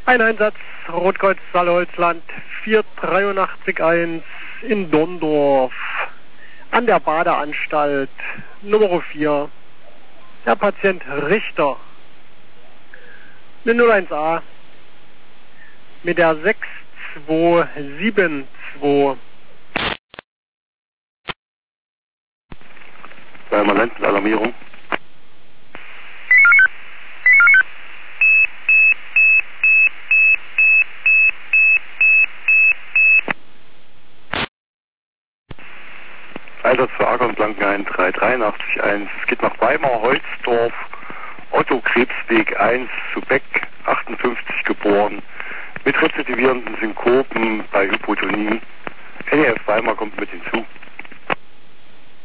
Ein Einsatz, Rotkreuz Saale-Holzland 4881 in Dorndorf an der Badeanstalt Nummer 4. Der Patient Richter. Eine 01a mit der 6272. Permanentenalarmierung. Einsatz für Acker und Blankenhain 3881. Es geht nach Weimar, Holzdorf, Otto Krebsweg 1 zu Beck, 58 geboren, mit rezidivierenden Synkopen bei Hypotonie. NEF Weimar kommt mit hinzu.